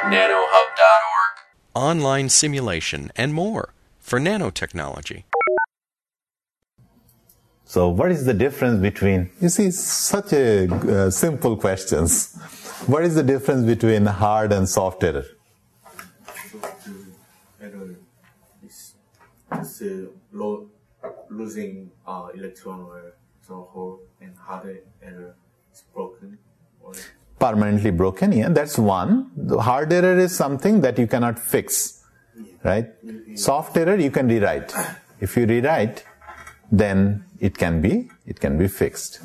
nanohub.org. Online simulation and more for nanotechnology. So what is the difference between, you see, such a simple questions. What is the difference between hard and soft error? Error is losing electron or so hole, and hard error is broken. Or Permanently broken, yeah, that's one. The hard error is something that you cannot fix, right? Soft error you can rewrite. If you rewrite, then it can be fixed.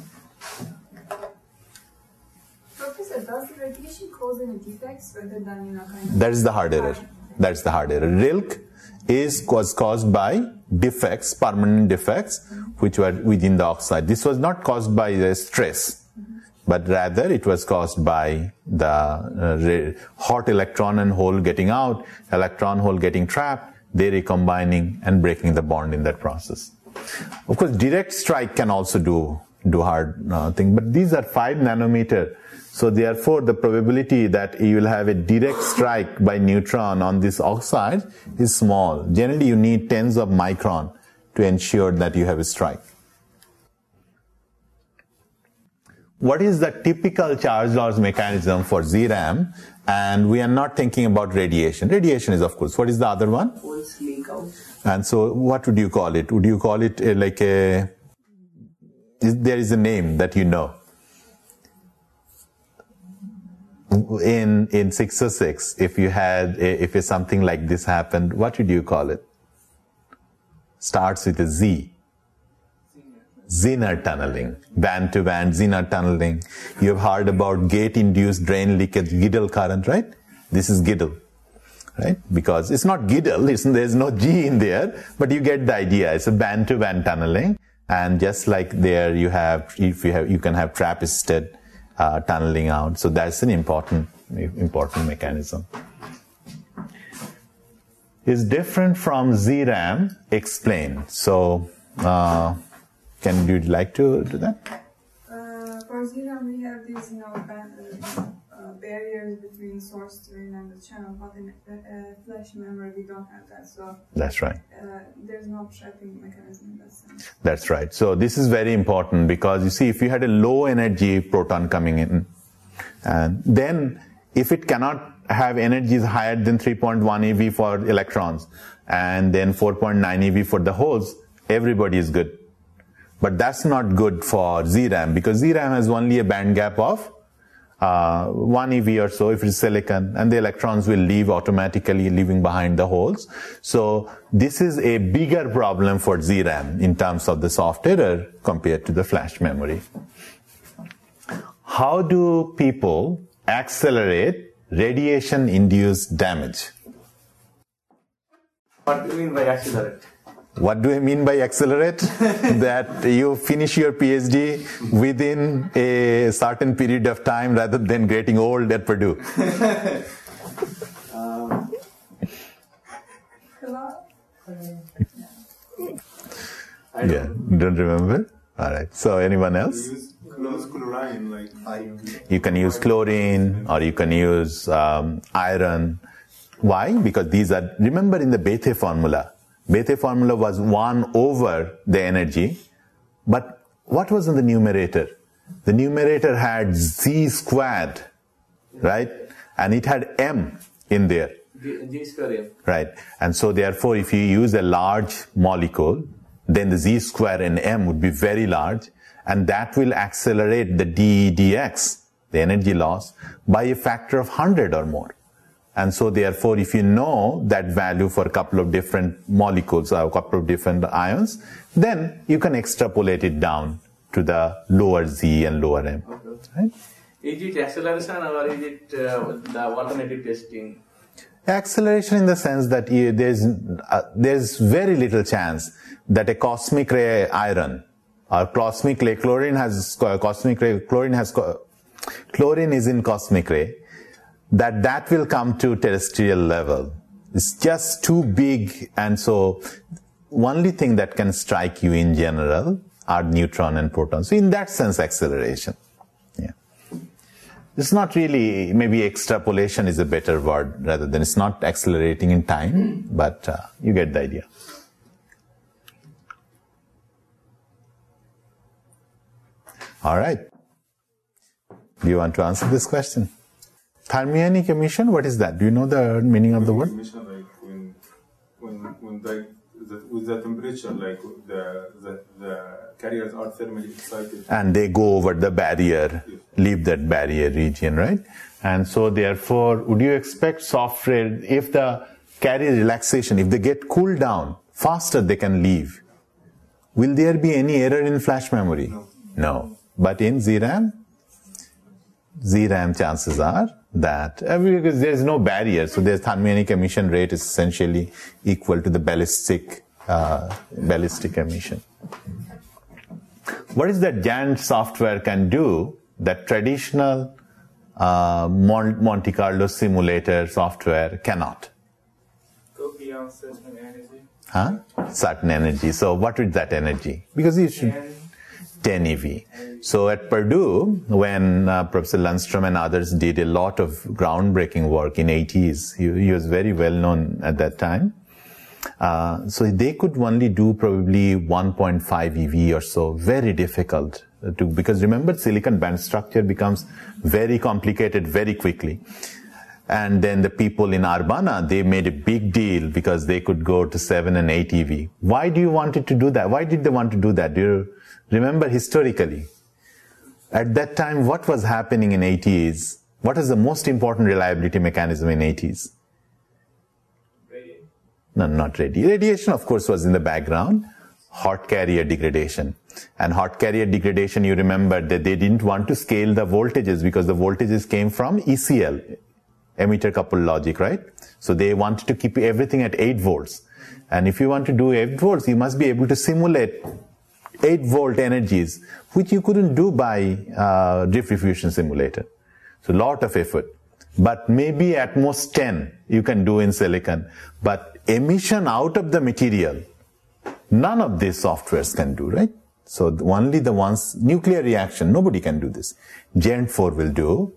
Professor, does the radiation cause any defects rather than kind of... That is the hard error. That's the hard error. RILC was caused by defects, permanent defects, which were within the oxide. This was not caused by the stress, but rather it was caused by the hot electron and hole getting out, electron hole getting trapped, they recombining and breaking the bond in that process. Of course, direct strike can also do hard thing, but these are 5 nanometer. So therefore, the probability that you will have a direct strike by neutron on this oxide is small. Generally, you need tens of micron to ensure that you have a strike. What is the typical charge loss mechanism for ZRAM? And we are not thinking about radiation. Radiation is, of course. What is the other one? Force leak out. And so what would you call it? Would you call it there is a name that you know? In 606, if something like this happened, what would you call it? Starts with a Z. Zener tunneling, band-to-band Zener tunneling. You have heard about gate-induced drain leakage, Giddel current, right? This is Giddel, right? Because it's not Giddel, there's no G in there, but you get the idea. It's a band-to-band tunneling, and just like there you can have trap-assisted tunneling out. So that's an important mechanism. Is different from ZRAM. Explain. So. Can you like to do that? For ZRAM, we have these barriers between source drain and the channel, but in flash memory we don't have that. So that's right. There's no trapping mechanism in that sense. That's right. So this is very important because you see, if you had a low energy proton coming in, and then if it cannot have energies higher than 3.1 eV for electrons and then 4.9 eV for the holes, everybody is good. But that's not good for ZRAM because ZRAM has only a band gap of 1 eV or so if it's silicon, and the electrons will leave automatically, leaving behind the holes. So this is a bigger problem for ZRAM in terms of the soft error compared to the flash memory. How do people accelerate radiation-induced damage? What do you mean by accelerate? What do I mean by accelerate? That you finish your PhD within a certain period of time rather than getting old at Purdue. Yeah, don't remember? All right. So anyone else? You can use chlorine or you can use iron. Why? Because these are, remember in the Bethe formula, Bethe formula was 1 over the energy, but what was in the numerator? The numerator had Z squared, right? And it had M in there. G square M. Right. And so therefore, if you use a large molecule, then the Z square and M would be very large, and that will accelerate the dEdx, the energy loss, by a factor of 100 or more. And so therefore, if you know that value for a couple of different molecules or a couple of different ions, then you can extrapolate it down to the lower Z and lower M. Okay. Right? Is it acceleration or is it the alternative testing? Acceleration in the sense that there's very little chance that a cosmic ray iron or cosmic ray chlorine is in cosmic ray, that will come to terrestrial level. It's just too big, and so only thing that can strike you in general are neutron and protons. So in that sense, acceleration. Yeah. It's not really, maybe extrapolation is a better word rather than, it's not accelerating in time, but you get the idea. All right. Do you want to answer this question? Thermionic emission, what is that? Do you know the meaning of the word? Emission, like with the temperature, like the carriers are thermally excited. And they go over the barrier, leave that barrier region, right? And so therefore, would you expect software, if the carrier relaxation, if they get cooled down, faster they can leave. Will there be any error in flash memory? No. But in ZRAM chances are that, because there is no barrier, so the thermionic emission rate is essentially equal to the ballistic emission. What is that Jandt software can do that traditional Monte Carlo simulator software cannot? Go beyond certain energy. Huh? Certain energy. So what is that energy? Because you should 10 eV. So at Purdue, when Professor Lundstrom and others did a lot of groundbreaking work in 80s, he was very well known at that time. So they could only do probably 1.5 eV or so, very difficult to, because remember, silicon band structure becomes very complicated very quickly. And then the people in Urbana, they made a big deal because they could go to 7 and 8 eV. Why do you want it to do that? Why did they want to do that? Do you remember historically? At that time, what was happening in 80s? What is the most important reliability mechanism in 80s? No, not radiation. Radiation, of course, was in the background. Hot carrier degradation. And hot carrier degradation, you remember that they didn't want to scale the voltages because the voltages came from ECL, emitter coupled logic, right? So they wanted to keep everything at 8 volts. And if you want to do 8 volts, you must be able to simulate 8 volt energies, which you couldn't do by drift diffusion simulator. So a lot of effort. But maybe at most 10 you can do in silicon. But emission out of the material, none of these softwares can do, right? So only the ones, nuclear reaction, nobody can do this. Gent will do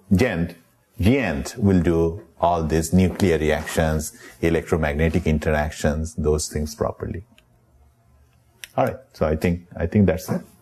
all these nuclear reactions, electromagnetic interactions, those things properly. All right, so I think that's it.